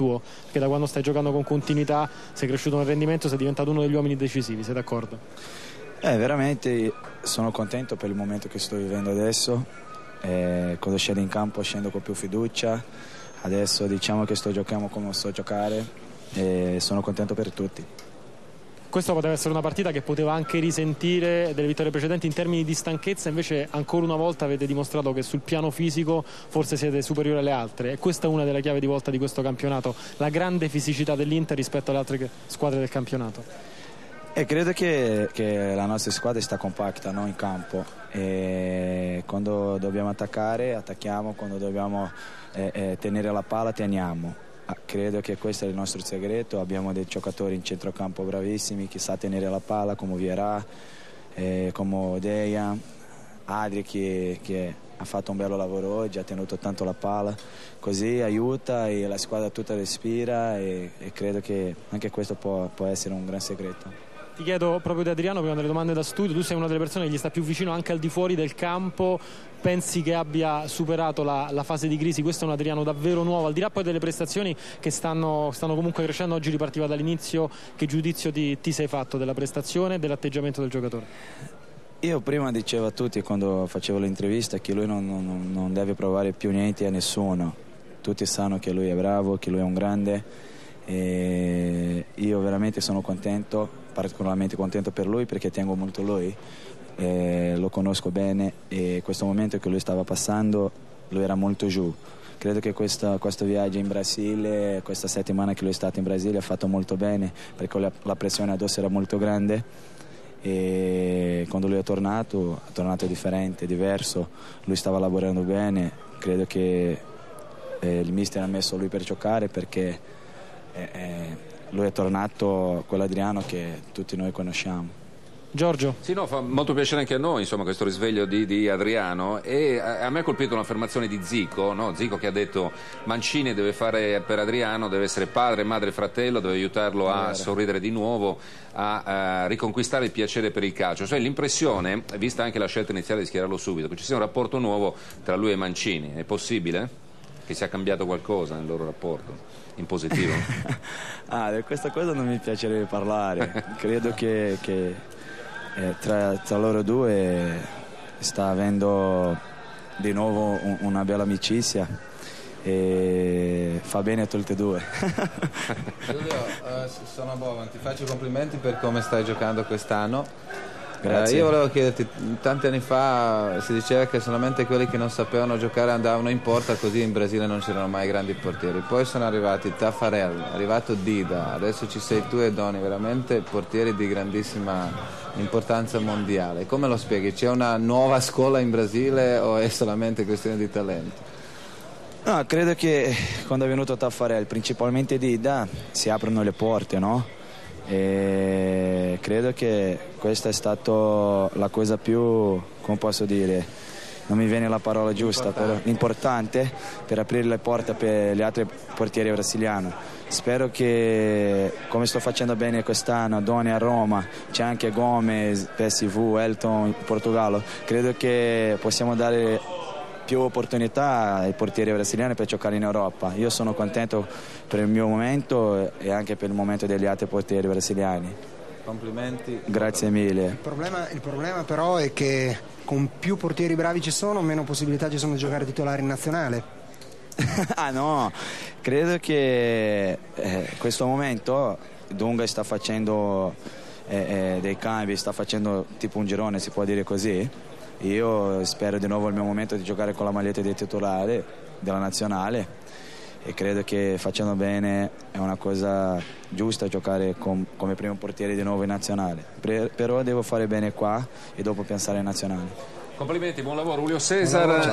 tuo, perché da quando stai giocando con continuità sei cresciuto nel rendimento, sei diventato uno degli uomini decisivi, sei d'accordo? Veramente sono contento per il momento che sto vivendo adesso. Quando scendo in campo scendo con più fiducia, adesso diciamo che sto giocando come so giocare e sono contento per tutti. Questa poteva essere una partita che poteva anche risentire delle vittorie precedenti in termini di stanchezza, invece ancora una volta avete dimostrato che sul piano fisico forse siete superiori alle altre, e questa è una delle chiavi di volta di questo campionato, la grande fisicità dell'Inter rispetto alle altre squadre del campionato. Credo che la nostra squadra sta compatta, no, in campo, e quando dobbiamo attaccare attacchiamo, quando dobbiamo tenere la palla teniamo. Credo che questo è il nostro segreto. Abbiamo dei giocatori in centrocampo bravissimi che sa tenere la palla, come Vieira, come Dejan, Adri che ha fatto un bello lavoro oggi, ha tenuto tanto la palla, così aiuta e la squadra tutta respira, e credo che anche questo può essere un gran segreto. Ti chiedo proprio di Adriano, prima delle domande da studio, tu sei una delle persone che gli sta più vicino anche al di fuori del campo, pensi che abbia superato la fase di crisi? Questo è un Adriano davvero nuovo, al di là poi delle prestazioni che stanno comunque crescendo. Oggi ripartiva dall'inizio, che giudizio ti sei fatto della prestazione e dell'atteggiamento del giocatore? Io prima dicevo a tutti quando facevo l'intervista che lui non deve provare più niente a nessuno, tutti sanno che lui è bravo, che lui è un grande, e io veramente sono contento, particolarmente contento per lui perché tengo molto lui, lo conosco bene, e questo momento che lui stava passando lui era molto giù. Credo che questo viaggio in Brasile, questa settimana che lui è stato in Brasile, ha fatto molto bene perché la pressione addosso era molto grande, e quando lui è tornato differente, diverso, lui stava lavorando bene. Credo che il mister ha messo lui per giocare perché lui è tornato quell'Adriano che tutti noi conosciamo. Giorgio? Sì, no, fa molto piacere anche a noi, insomma, questo risveglio di Adriano, e a me ha colpito un'affermazione di Zico, no? Zico che ha detto Mancini deve fare per Adriano, deve essere padre, madre, fratello, deve aiutarlo a sorridere di nuovo, a riconquistare il piacere per il calcio. Cioè l'impressione, vista anche la scelta iniziale di schierarlo subito, che ci sia un rapporto nuovo tra lui e Mancini. È possibile che sia cambiato qualcosa nel loro rapporto? In positivo? Di questa cosa non mi piacerebbe parlare. Credo che tra loro due sta avendo di nuovo una bella amicizia, e fa bene a tutti e due. Giulio, sono Bovan, ti faccio complimenti per come stai giocando quest'anno. Grazie. Io volevo chiederti, tanti anni fa si diceva che solamente quelli che non sapevano giocare andavano in porta, così in Brasile non c'erano mai grandi portieri. Poi sono arrivati Taffarel, è arrivato Dida, adesso ci sei tu e Doni, veramente portieri di grandissima importanza mondiale. Come lo spieghi? C'è una nuova scuola in Brasile o è solamente questione di talento? No, credo che quando è venuto Taffarel, principalmente Dida, si aprono le porte, no? E credo che questa è stata la cosa più, come posso dire, non mi viene la parola giusta, però importante per aprire le porte per gli altri portieri brasiliani. Spero che, come sto facendo bene quest'anno, Doni a Roma, c'è anche Gomez, PSV, Elton in Portogallo, credo che possiamo dare più opportunità ai portieri brasiliani per giocare in Europa. Io sono contento per il mio momento e anche per il momento degli altri portieri brasiliani. Complimenti. Grazie mille. Il problema però è che con più portieri bravi ci sono, meno possibilità ci sono di giocare titolari in nazionale. No, credo che in questo momento Dunga sta facendo dei cambi, sta facendo tipo un girone, si può dire così. Io spero di nuovo il mio momento di giocare con la maglietta di titolare della nazionale, e credo che facendo bene è una cosa giusta giocare come primo portiere di nuovo in nazionale, però devo fare bene qua e dopo pensare in nazionale. Complimenti, buon lavoro Julio Cesar.